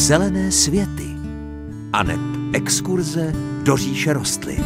Zelené světy aneb exkurze do říše rostlin.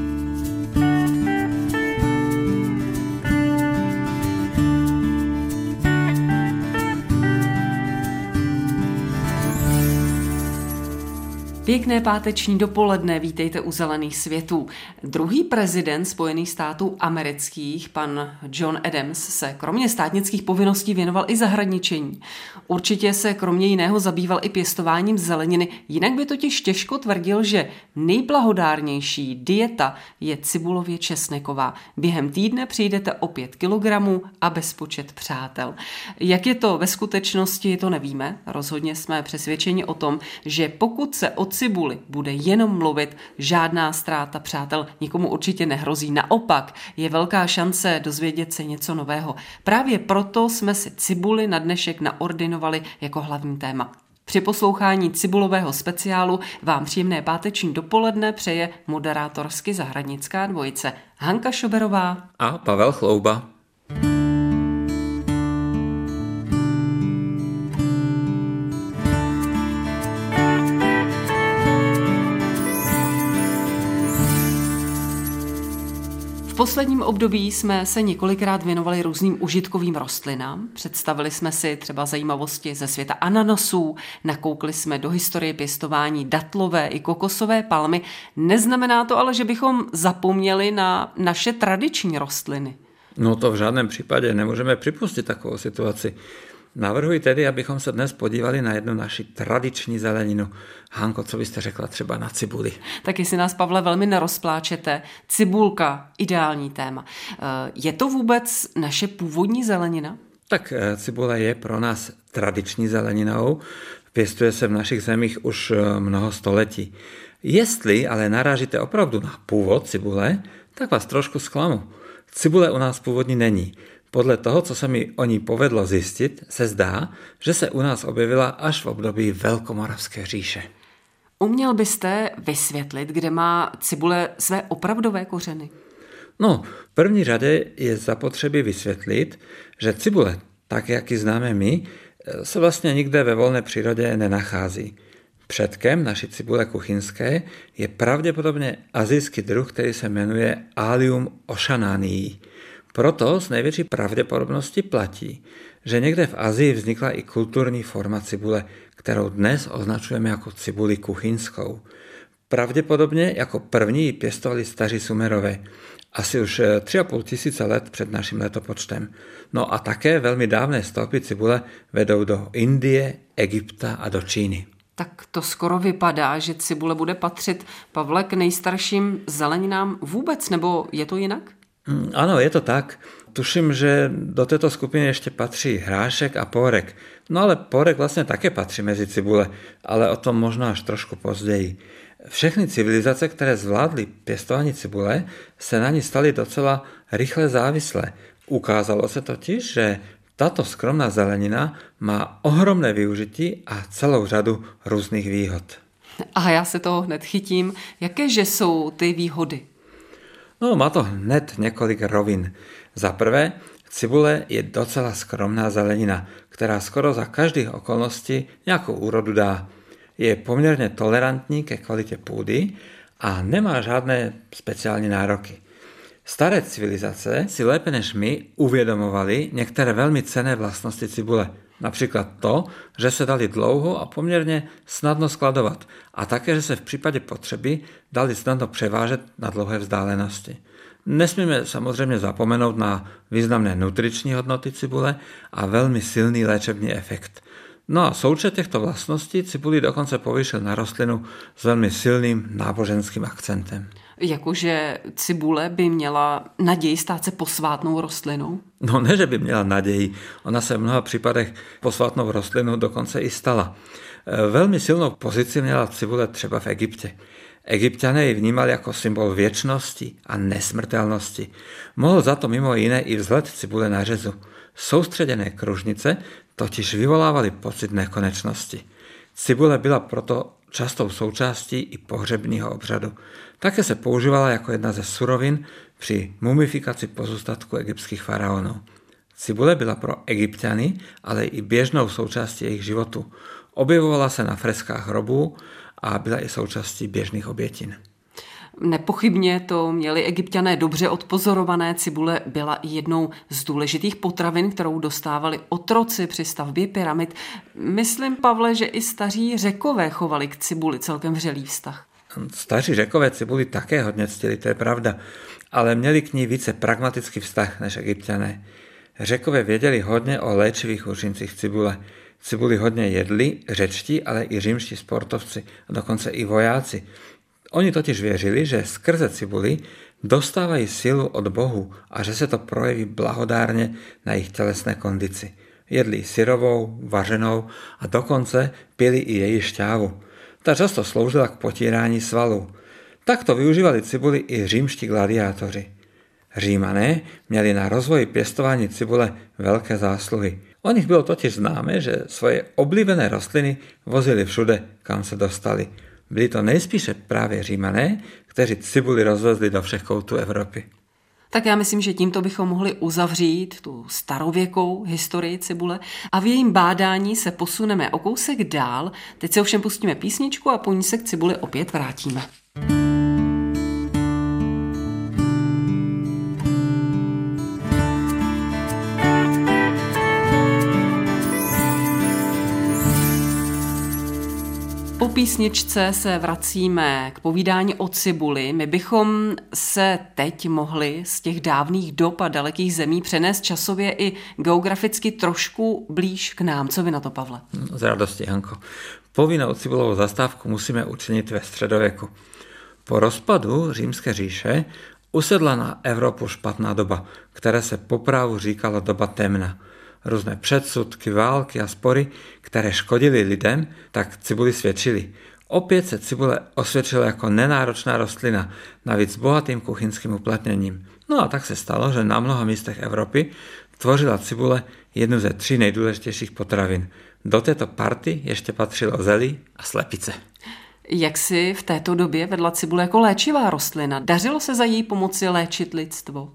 Pěkné páteční dopoledne, vítejte u Zelených světů. Druhý prezident Spojených států amerických, pan John Adams, se kromě státnických povinností věnoval i zahradničení. Určitě se kromě jiného zabýval i pěstováním zeleniny, jinak by totiž těžko tvrdil, že nejblahodárnější dieta je cibulově česneková. Během týdne přijdete o 5 kilogramů a bezpočet přátel. Jak je to ve skutečnosti, to nevíme. Rozhodně jsme přesvědčeni o tom, že pokud se o cibuli bude jenom mluvit, žádná ztráta přátel nikomu určitě nehrozí. Naopak je velká šance dozvědět se něco nového. Právě proto jsme si cibuli na dnešek naordinovali jako hlavní téma. Při poslouchání cibulového speciálu vám příjemné páteční dopoledne přeje moderátorsky zahradnická dvojice Hanka Šoberová a Pavel Chlouba. V posledním období jsme se několikrát věnovali různým užitkovým rostlinám. Představili jsme si třeba zajímavosti ze světa ananasů, nakoukli jsme do historie pěstování datlové i kokosové palmy. Neznamená to ale, že bychom zapomněli na naše tradiční rostliny. No to v žádném případě nemůžeme připustit takovou situaci. Navrhuji tedy, abychom se dnes podívali na jednu naši tradiční zeleninu. Hanko, co byste řekla třeba na cibuli? Tak jestli nás, Pavle, velmi nerozpláčete, cibulka, ideální téma. Je to vůbec naše původní zelenina? Tak cibule je pro nás tradiční zeleninou. Pěstuje se v našich zemích už mnoho století. Jestli ale narážíte opravdu na původ cibule, tak vás trošku zklamu. Cibule u nás původní není. Podle toho, co se mi o ní povedlo zjistit, se zdá, že se u nás objevila až v období Velkomoravské říše. Uměl byste vysvětlit, kde má cibule své opravdové kořeny? No, v první řadě je zapotřebí vysvětlit, že cibule, tak jak ji známe my, se vlastně nikde ve volné přírodě nenachází. Předkem naší cibule kuchyňské je pravděpodobně asijský druh, který se jmenuje Allium oshannanii. Proto s největší pravděpodobností platí, že někde v Asii vznikla i kulturní forma cibule, kterou dnes označujeme jako cibuli kuchyňskou. Pravděpodobně jako první ji pěstovali staří Sumerové, asi už 3,5 tisíce let před naším letopočtem. No a také velmi dávné stopy cibule vedou do Indie, Egypta a do Číny. Tak to skoro vypadá, že cibule bude patřit, Pavle, k nejstarším zeleninám vůbec, nebo je to jinak? Ano, je to tak. Tuším, že do této skupiny ještě patří hrášek a pórek. No ale pórek vlastně také patří mezi cibule, ale o tom možná až trošku později. Všechny civilizace, které zvládly pěstování cibule, se na ní staly docela rychle závislé. Ukázalo se totiž, že tato skromná zelenina má ohromné využití a celou řadu různých výhod. A já se toho hned chytím. Jakéže jsou ty výhody? No, má to hned několik rovin. Za prvé, cibule je docela skromná zelenina, která skoro za každých okolností nějakou úrodu dá. Je poměrně tolerantní ke kvalitě půdy a nemá žádné speciální nároky. Staré civilizace si lépe než my uvědomovali některé velmi cenné vlastnosti cibule. Například to, že se dali dlouho a poměrně snadno skladovat a také, že se v případě potřeby dali snadno převážet na dlouhé vzdálenosti. Nesmíme samozřejmě zapomenout na významné nutriční hodnoty cibule a velmi silný léčebný efekt. No a součet těchto vlastností cibuli dokonce povýšil na rostlinu s velmi silným náboženským akcentem. Jakože cibule by měla naději stát se posvátnou rostlinou? No ne, že by měla naději. Ona se v mnoha případech posvátnou rostlinou dokonce i stala. Velmi silnou pozici měla cibule třeba v Egyptě. Egypťané ji vnímali jako symbol věčnosti a nesmrtelnosti. Mohl za to mimo jiné i vzhled cibule na řezu. Soustředěné kružnice totiž vyvolávaly pocit nekonečnosti. Cibule byla proto častou součástí i pohřebního obřadu. Také se používala jako jedna ze surovin při mumifikaci pozůstatku egyptských faraonů. Cibule byla pro Egypťany, ale i běžnou součástí jejich životu. Objevovala se na freskách hrobů a byla i součástí běžných obětin. Nepochybně to měli Egypťané dobře odpozorované. Cibule byla i jednou z důležitých potravin, kterou dostávali otroci při stavbě pyramid. Myslím, Pavle, že i staří Řekové chovali k cibuli celkem vřelý vztah. Staří Řekové cibuli také hodně ctili, to je pravda, ale měli k ní více pragmatický vztah než Egypťané. Řekové věděli hodně o léčivých účincích cibule. Cibuli hodně jedli řečtí, ale i římští sportovci, a dokonce i vojáci. Oni totiž věřili, že skrze cibuli dostávají sílu od Bohu a že se to projeví blahodárně na jejich tělesné kondici. Jedli syrovou, vařenou a dokonce pili i její šťávu. Ta často sloužila k potírání svalů. Takto využívali cibuli i římští gladiátoři. Římané měli na rozvoji pěstování cibule velké zásluhy. O nich bylo totiž známe, že svoje oblíbené rostliny vozili všude, kam se dostali. Byli to nejspíše právě Římané, kteří cibuli rozvezli do všech koutů Evropy. Tak já myslím, že tímto bychom mohli uzavřít tu starověkou historii cibule a v jejím bádání se posuneme o kousek dál. Teď se ovšem pustíme písničku a po ní se k cibuli opět vrátíme. Po písničce se vracíme k povídání o cibuli. My bychom se teď mohli z těch dávných dob a dalekých zemí přenést časově i geograficky trošku blíž k nám. Co vy na to, Pavle? Z radosti, Hanko. Povinnou cibulovou zastávku musíme učinit ve středověku. Po rozpadu Římské říše usedla na Evropu špatná doba, které se po právu říkalo doba temna. Různé předsudky, války a spory, které škodily lidem, tak cibuli svědčily. Opět se cibule osvědčila jako nenáročná rostlina, navíc s bohatým kuchyňským uplatněním. No a tak se stalo, že na mnoha místech Evropy tvořila cibule jednu ze 3 nejdůležitějších potravin. Do této party ještě patřilo zelí a slepice. Jak si v této době vedla cibule jako léčivá rostlina? Dařilo se za její pomoci léčit lidstvo?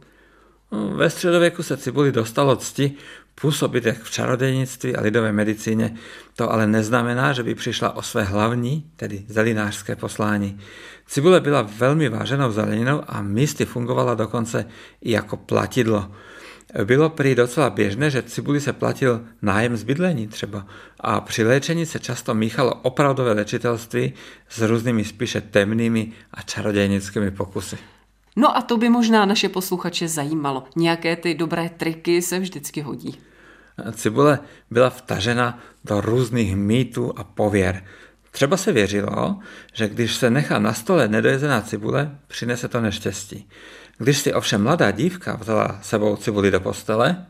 Ve středověku se cibuli dostalo cti působit jak v čarodějnictví a lidové medicíně. To ale neznamená, že by přišla o své hlavní, tedy zelinářské poslání. Cibule byla velmi váženou zeleninou a místy fungovala dokonce i jako platidlo. Bylo prý docela běžné, že cibuli se platil nájem z bydlení třeba a při léčení se často míchalo opravdové léčitelství s různými spíše temnými a čarodějnickými pokusy. No a to by možná naše posluchače zajímalo. Nějaké ty dobré triky se vždycky hodí. Cibule byla vtažena do různých mýtů a pověr. Třeba se věřilo, že když se nechá na stole nedojezená cibule, přinese to neštěstí. Když si ovšem mladá dívka vzala sebou cibuli do postele,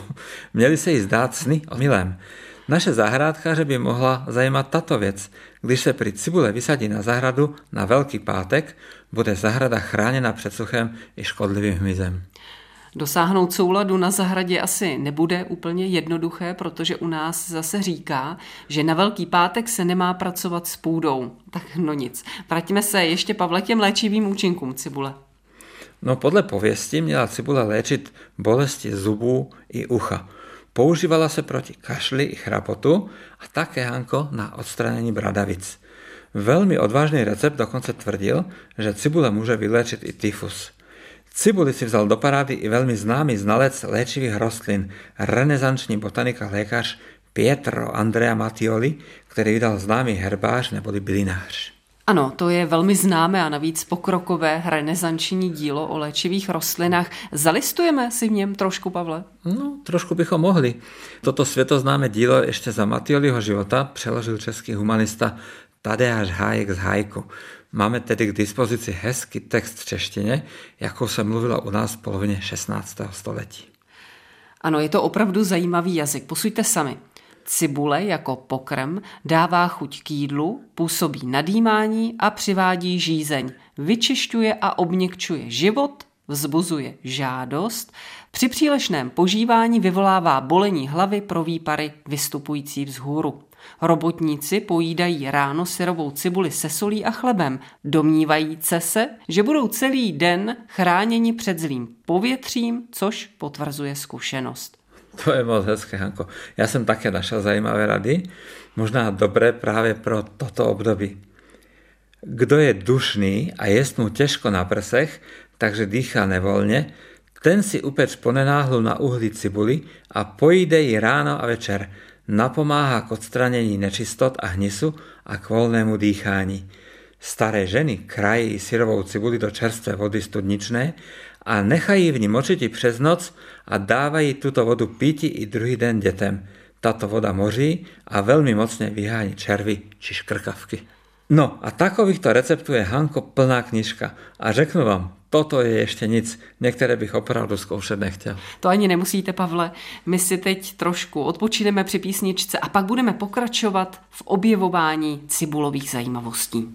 měli se jí zdát sny o milém. Naše zahrádkáře by mohla zajímat tato věc. Když se prý cibule vysadí na zahradu na Velký pátek, bude zahrada chráněna před suchem i škodlivým hmyzem. Dosáhnout souladu na zahradě asi nebude úplně jednoduché, protože u nás zase říká, že na Velký pátek se nemá pracovat s půdou. Tak no nic. Vraťme se ještě, Pavle, k těm léčivým účinkům cibule. Podle pověsti měla cibule léčit bolesti zubů i ucha. Používala se proti kašli i chrapotu a také, Hanko, na odstranění bradavic. Velmi odvážný recept dokonce tvrdil, že cibule může vyléčit i tyfus. Cibuli si vzal do parády i velmi známý znalec léčivých rostlin, renesanční botanik a lékař Pietro Andrea Mattioli, který vydal známý herbář neboli bylinář. Ano, to je velmi známé a navíc pokrokové renesanční dílo o léčivých rostlinách. Zalistujeme si v něm trošku, Pavle? Trošku bychom mohli. Toto světoznámé dílo ještě za Mattioliho života přeložil český humanista Tadeáš Hájek z Hájku. Máme tedy k dispozici hezký text v češtině, jakou se mluvilo u nás v polovině 16. století. Ano, je to opravdu zajímavý jazyk. Posuďte sami. Cibule jako pokrm dává chuť k jídlu, působí nadýmání a přivádí žízeň. Vyčišťuje a obměkčuje život, vzbuzuje žádost. Při přílišném požívání vyvolává bolení hlavy pro výpary vystupující vzhůru. Robotníci pojídají ráno syrovou cibuli se solí a chlebem, domnívajíce se, že budou celý den chráněni před zlým povětřím, což potvrzuje zkušenost. To je moc hezké, Hanko. Ja som také našel zajímavé rady, možná dobré práve pro toto období. Kdo je dušný a jest mu ťažko na prsech, takže dýchá nevoľne, ten si upeč ponenáhlu na uhli cibuli a pojíde ji ráno a večer. Napomáha k odstranení nečistot a hnisu a k voľnému dýchání. Staré ženy krají syrovou cibuli do čerstvé vody studničné a nechají v ní močiti přes noc a dávají túto vodu píti i druhý den detem. Táto voda moří a veľmi mocne vyháni červy či škrkavky. No a takovýchto receptů je, Hanko, plná knižka. A řeknu vám, toto je ještě nic. Některé bych opravdu zkoušet nechtěl. To ani nemusíte, Pavle. My si teď trošku odpočineme při písničce a pak budeme pokračovat v objevování cibulových zajímavostí.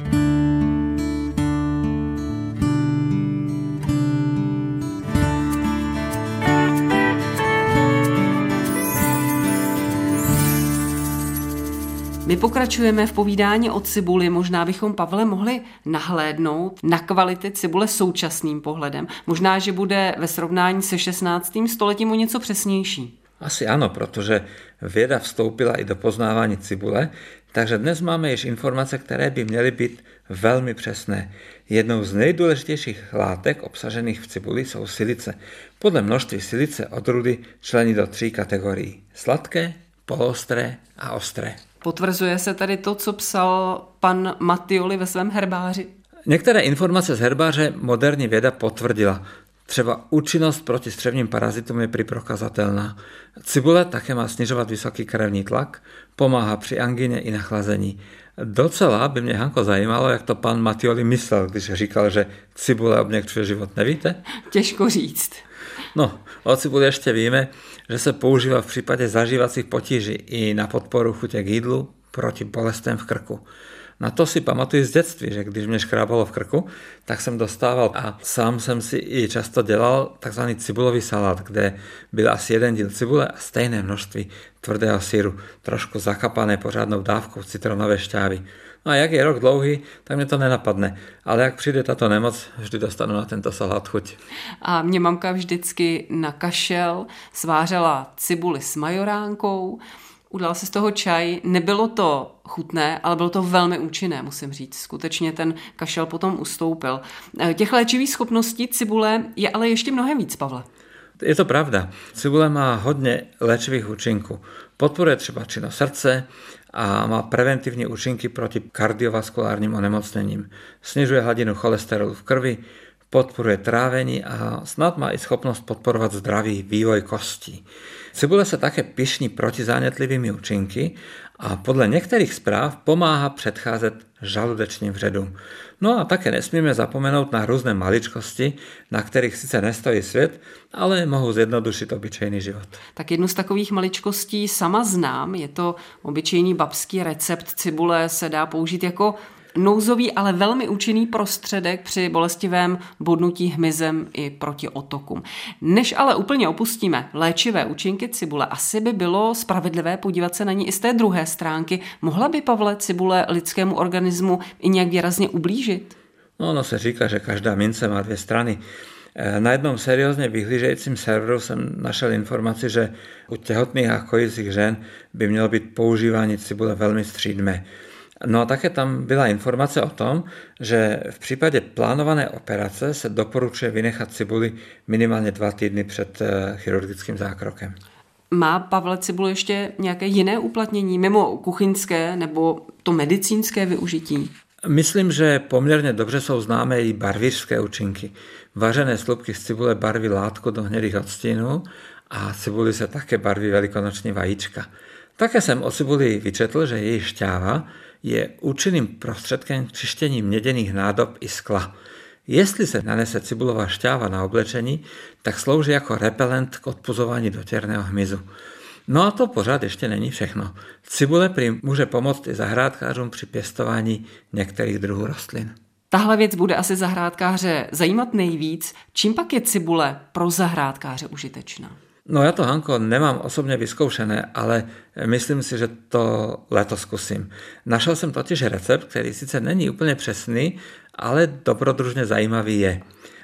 My pokračujeme v povídání o cibuli. Možná bychom, Pavle, mohli nahlédnout na kvality cibule současným pohledem. Možná, že bude ve srovnání se 16. stoletím o něco přesnější. Asi áno, protože věda vstoupila i do poznávání cibule, takže dnes máme již informace, které by měly být velmi přesné. Jednou z nejdůležitějších látek obsažených v cibuli jsou silice. Podle množství silice odrůdy člení do 3 kategorií. Sladké, poloostré a ostré. Potvrzuje se tady to, co psal pan Mattioli ve svém herbáři? Některé informace z herbáře moderní věda potvrdila. Třeba účinnost proti střevním parazitům je prokazatelná. Cibule také má snižovat vysoký krevní tlak, pomáhá při angině i nachlazení. Docela by mě, Hanko, zajímalo, jak to pan Mattioli myslel, když říkal, že cibule obměkčuje život. Nevíte? Těžko říct. No, o cibuli ještě víme, že se používá v případě zažívacích potíží i na podporu chutě k jídlu proti bolestem v krku. Na to si pamatuju z dětství, že když mě škrábalo v krku, tak jsem dostával a sám jsem si i často dělal takzvaný cibulový salát, kde byl asi 1 díl cibule a stejné množství tvrdého syru, trošku zakapané pořádnou dávkou citronové šťávy. No a jak je rok dlouhý, tak mě to nenapadne. Ale jak přijde tato nemoc, vždy dostanu na tento salát chuť. A mě mamka vždycky na kašel svářela cibuli s majoránkou, udala se z toho čaj. Nebylo to chutné, ale bylo to velmi účinné, musím říct. Skutečně ten kašel potom ustoupil. Těch léčivých schopností cibule je ale ještě mnohem víc, Pavle. Je to pravda. Cibule má hodně léčivých účinků. Podporuje třeba činnost srdce a má preventivní účinky proti kardiovaskulárním onemocněním. Snižuje hladinu cholesterolu v krvi, podporuje trávení a snad má i schopnost podporovat zdravý vývoj kostí. Cibule se také pyšní protizánětlivými účinky a podle některých zpráv pomáhá předcházet žaludečným vředům. No a také nesmíme zapomenout na různé maličkosti, na kterých sice nestojí svět, ale mohou zjednodušit obyčejný život. Tak jednu z takových maličkostí sama znám, je to obyčejný babský recept. Cibule se dá použít jako nouzový, ale velmi účinný prostředek při bolestivém bodnutí hmyzem i proti otokům. Než ale úplně opustíme léčivé účinky cibule, asi by bylo spravedlivé podívat se na ní i z té druhé stránky. Mohla by, Pavle, cibule lidskému organismu i nějak výrazně ublížit? No, ono se říká, že každá mince má 2 strany. Na jednom seriózne vyhlížejícím serveru jsem našel informaci, že u těhotných a kojících žen by mělo být používání cibule velmi střídmé. No a také tam byla informace o tom, že v případě plánované operace se doporučuje vynechat cibuli minimálně 2 týdny před chirurgickým zákrokem. Má, Pavle, cibule ještě nějaké jiné uplatnění mimo kuchyňské nebo to medicínské využití? Myslím, že poměrně dobře jsou známé i barvířské účinky. Vařené slupky z cibule barví látku do hnědých odstínů a cibuli se také barví velikonoční vajíčka. Také jsem o cibuli vyčetl, že její šťáva je účinným prostředkem k čištění měděných nádob i skla. Jestli se nanese cibulová šťáva na oblečení, tak slouží jako repelent k odpuzování dotěrného hmyzu. No a to pořád ještě není všechno. Cibule může pomoct i zahrádkářům při pěstování některých druhů rostlin. Tahle věc bude asi zahrádkáře zajímat nejvíc. Čím pak je cibule pro zahrádkáře užitečná? No já to, Hanko, nemám osobně vyzkoušené, ale myslím si, že to letos zkusím. Našel jsem totiž recept, který sice není úplně přesný, ale dobrodružně zajímavý je.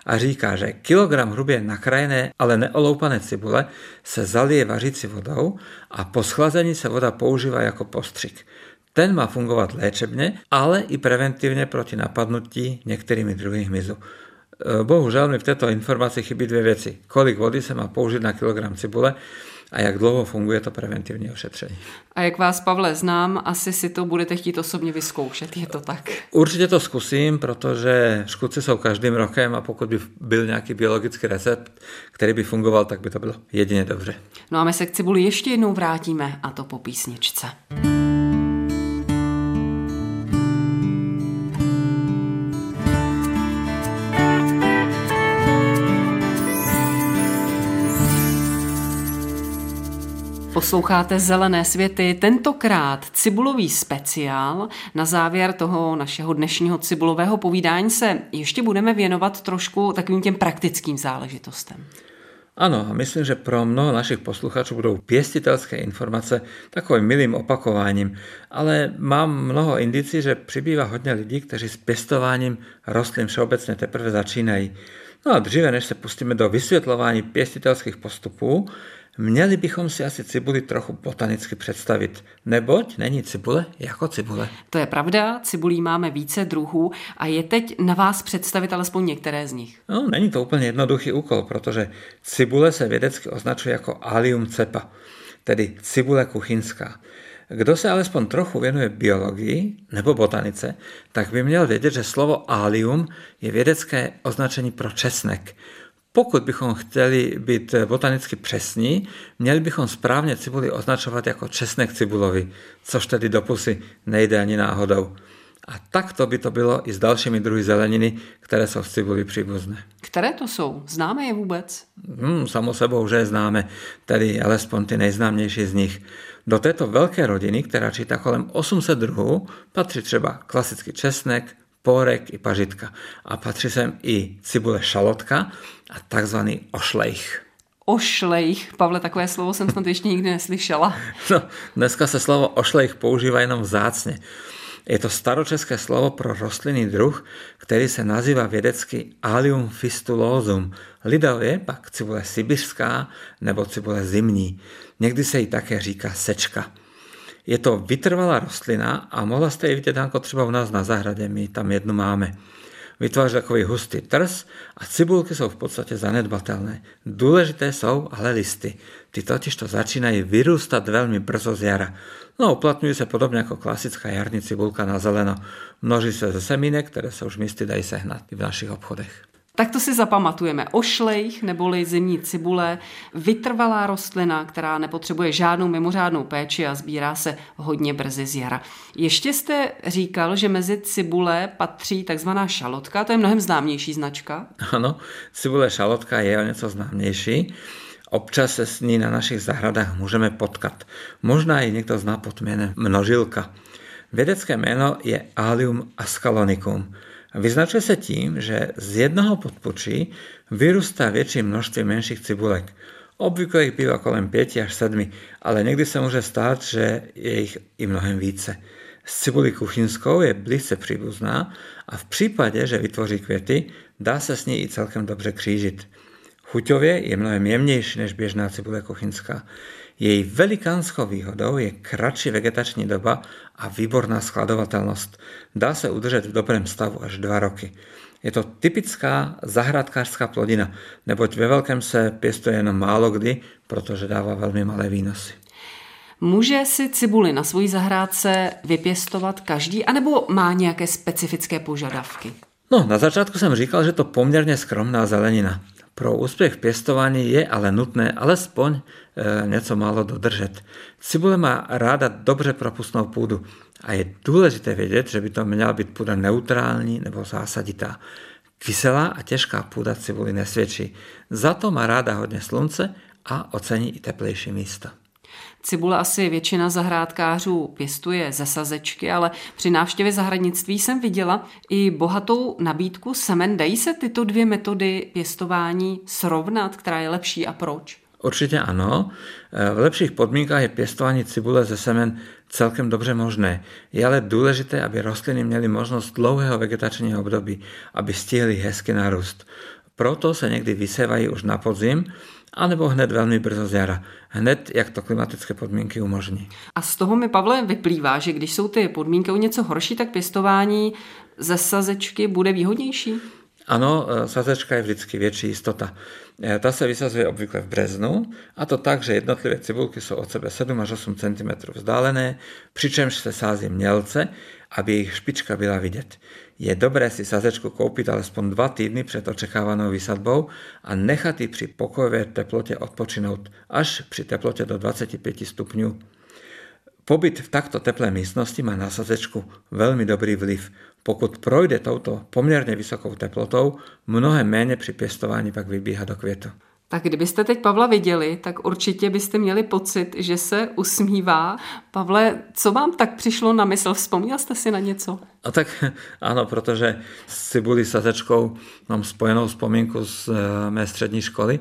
a říká, že kilogram hrubě nakrájené, ale neoloupané cibule se zalije vařící vodou a po schlazení se voda používá jako postřik. Ten má fungovat léčebne, ale i preventívne proti napadnutí niektorými druhými hmyzu. Bohužel mi v této informaci chybí dvě věci. Kolik vody se má použít na kilogram cibule a jak dlouho funguje to preventivní ošetření. A jak vás, Pavle, znám, asi si to budete chtít osobně vyzkoušet, je to tak? Určitě to zkusím, protože škůdci jsou každým rokem a pokud by byl nějaký biologický recept, který by fungoval, tak by to bylo jedině dobře. No a my se k cibuli ještě jednou vrátíme, a to po písničce. Posloucháte Zelené světy, tentokrát cibulový speciál. Na závěr toho našeho dnešního cibulového povídání se ještě budeme věnovat trošku takovým těm praktickým záležitostem. Ano, a myslím, že pro mnoho našich posluchačů budou pěstitelské informace takovým milým opakováním, ale mám mnoho indicí, že přibývá hodně lidí, kteří s pěstováním rostlin všeobecně teprve začínají. No a dříve, než se pustíme do vysvětlování pěstitelských postupů, měli bychom si asi cibuli trochu botanicky představit, neboť není cibule jako cibule. To je pravda, cibulí máme více druhů a je teď na vás představit alespoň některé z nich. No, není to úplně jednoduchý úkol, protože cibule se vědecky označuje jako Allium cepa, tedy cibule kuchyňská. Kdo se alespoň trochu věnuje biologii nebo botanice, tak by měl vědět, že slovo allium je vědecké označení pro česnek. Pokud bychom chtěli být botanicky přesní, měli bychom správně cibuli označovat jako česnek cibulový, což tedy do pusy nejde ani náhodou. A takto by to bylo i s dalšími druhy zeleniny, které jsou v cibuli příbuzné. Které to jsou? Známe je vůbec? Samo sebou, že je známe, tedy alespoň ty nejznámější z nich. Do této velké rodiny, která čítá kolem 800 druhů, patří třeba klasický česnek, pórek i pažitka. A patří sem i cibule šalotka a takzvaný ošlejch. Ošlejch, Pavle, takové slovo jsem snad ještě nikdy neslyšela. No, dneska se slovo ošlejch používá jenom vzácně. Je to staročeské slovo pro rostlinný druh, který se nazývá vědecky Allium fistulosum. Lidově pak cibule sibiřská nebo cibule zimní. Někdy se jí také říká sečka. Je to vytrvalá rostlina a mohla jste ji vidět jako třeba u nás na zahradě, my tam jednu máme. Vytváří takový hustý trs a cibulky jsou v podstatě zanedbatelné. Důležité jsou ale listy. Ty totiž to začínají vyrůstat velmi brzo z jara. No, uplatňují se podobně jako klasická jarní cibulka na zeleno. Množí se ze semínek, které se už místy dají sehnat i v našich obchodech. Tak to si zapamatujeme. Ošlejch neboli zimní cibule, vytrvalá rostlina, která nepotřebuje žádnou mimořádnou péči a sbírá se hodně brzy z jara. Ještě jste říkal, že mezi cibule patří takzvaná šalotka, to je mnohem známější značka. Ano, cibule šalotka je o něco známější. Občas se s ní na našich zahradách můžeme potkat. Možná ji někdo zná pod jménem množilka. Vědecké jméno je Allium ascalonicum. Vyznačuje se tím, že z jednoho podpučí vyrůstá větší množství menších cibulek. Obvykle jich bývá kolem 5 až 7, ale někdy se může stát, že je jich i mnohem více. S cibulí kuchyňskou je blízce příbuzná a v případě, že vytvoří květy, dá se s ní i celkem dobře křížit. Chuťově je mnohem jemnější než běžná cibule kuchyňská. Její velikánskou výhodou je kratší vegetační doba a výborná skladovatelnost. Dá se udržet v dobrém stavu až 2 roky. Je to typická zahrádkářská plodina, neboť ve velkém se pěstuje jenom málo kdy, protože dává velmi malé výnosy. Může si cibuli na svojí zahrádce vypěstovat každý, anebo má nějaké specifické požadavky? No, na začátku jsem říkal, že to poměrně skromná zelenina. Pro úspěch v pěstování je ale nutné alespoň něco málo dodržet. Cibule má ráda dobře propustnou půdu a je důležité vědět, že by to měla být půda neutrální nebo zásaditá. Kyselá a těžká půda cibuli nesvědčí. Za to má ráda hodně slunce a ocení i teplejší místa. Cibule asi většina zahrádkářů pěstuje ze sazečky, ale při návštěvě zahradnictví jsem viděla i bohatou nabídku semen. Dají se tyto dvě metody pěstování srovnat, která je lepší a proč? Určitě ano. V lepších podmínkách je pěstování cibule ze semen celkem dobře možné. Je ale důležité, aby rostliny měly možnost dlouhého vegetačního období, aby stihly hezky narůst. Proto se někdy vysévají už na podzim, anebo hned velmi brzo z jara. Hned, jak to klimatické podmínky umožní. A z toho mi, Pavle, vyplývá, že když jsou ty podmínky o něco horší, tak pěstování ze sazečky bude výhodnější? Ano, sazečka je vždycky větší jistota. Ta se vysazuje obvykle v březnu, a to tak, že jednotlivé cibulky jsou od sebe 7 až 8 cm vzdálené, přičemž se sází mělce, aby jejich špička byla vidět. Je dobré si sazečku koupit alespoň 2 týdny před očekávanou výsadbou a nechat ji při pokojové teplotě odpočinout až při teplotě do 25 stupňů. Pobyt v takto teplé místnosti má na sazečku velmi dobrý vliv. Pokud projde touto poměrně vysokou teplotou, mnohem méně při pěstování pak vybíhá do květu. Tak kdybyste teď Pavla viděli, tak určitě byste měli pocit, že se usmívá. Pavle, co vám tak přišlo na mysl? Vzpomněl jste si na něco? A tak ano, protože s cibulí sazečkou mám spojenou vzpomínku z mé střední školy.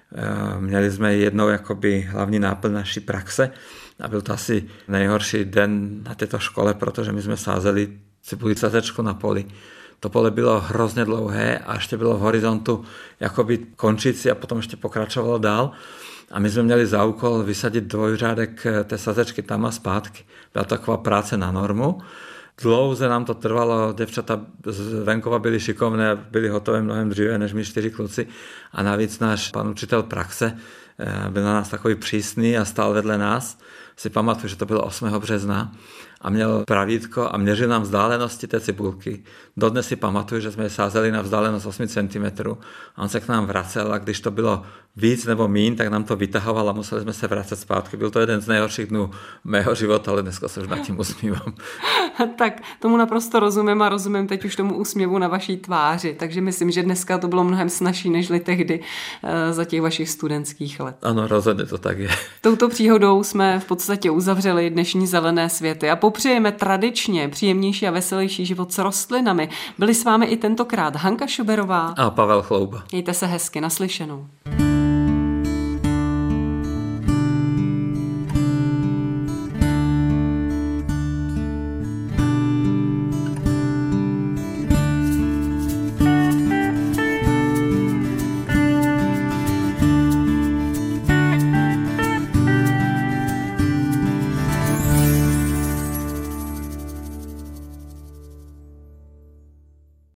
Měli jsme jednou jakoby hlavní náplň naší praxe a byl to asi nejhorší den na této škole, protože my jsme sázeli cibulí sazečku na poli. To pole bylo hrozně dlouhé a ještě bylo v horizontu jakoby končící a potom ještě pokračovalo dál. A my jsme měli za úkol vysadit dvojřádek té sazečky tam a zpátky. Byla to taková práce na normu. Dlouze nám to trvalo, děvčata z venkova byly šikovné, byly hotové mnohem dříve než my 4 kluci. A navíc náš pan učitel praxe byl na nás takový přísný a stál vedle nás. Si pamatuju, že to bylo 8. března a měl pravítko a měřil nám vzdálenosti té cibulky. Dodnes si pamatuju, že jsme je sázeli na vzdálenost 8 cm a on se k nám vracel a když to bylo víc nebo míň, tak nám to vytahoval a museli jsme se vracet zpátky. Byl to jeden z nejhorších dnů mého života, ale dneska se už nad tím usmívám. Tak tomu naprosto rozumím a rozumím teď už tomu úsměvu na vaší tváři, takže myslím, že dneska to bylo mnohem snazší nežli tehdy za těch vašich studentských let. Ano, rozhodně to tak je. Touto příhodou jsme v podstatě uzavřeli dnešní Zelené světy a popřejeme tradičně příjemnější a veselější život s rostlinami. Byli s vámi i tentokrát Hanka Šuberová a Pavel Chlouba. Mějte se hezky, naslyšenou.